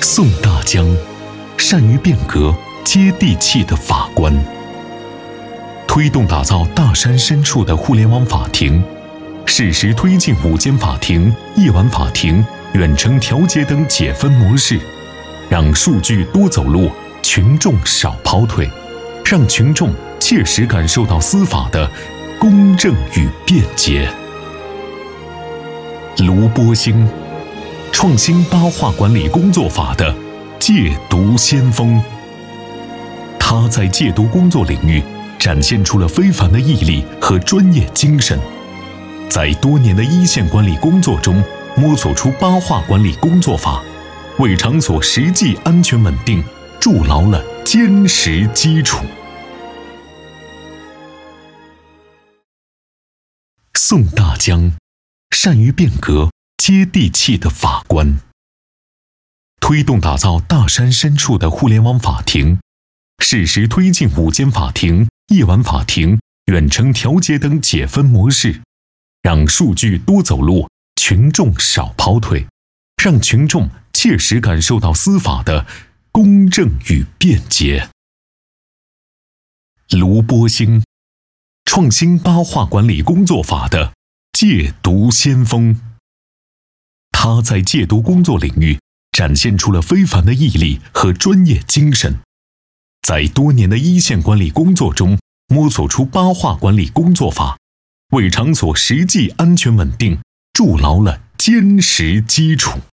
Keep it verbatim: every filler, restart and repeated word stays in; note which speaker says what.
Speaker 1: 宋大江，善于变革、接地气的法官，推动打造大山深处的互联网法庭，适时推进午间法庭、夜晚法庭、远程调解等解分模式，让数据多走路，群众少跑腿，让群众切实感受到司法的公正与便捷。卢波兴，创新八化管理工作法的戒毒先锋。他在戒毒工作领域展现出了非凡的毅力和专业精神，在多年的一线管理工作中摸索出八化管理工作法，为场所实际安全稳定筑牢了坚实基础。宋大江，善于变革、接地气的法官，推动打造大山深处的互联网法庭，适时推进午间法庭、夜晚法庭、远程调解等解分模式，让数据多走路，群众少跑腿，让群众切实感受到司法的公正与便捷。卢波兴，创新八化管理工作法的戒毒先锋。他在戒毒工作领域展现出了非凡的毅力和专业精神，在多年的一线管理工作中摸索出八化管理工作法，为场所实际安全稳定筑牢了坚实基础。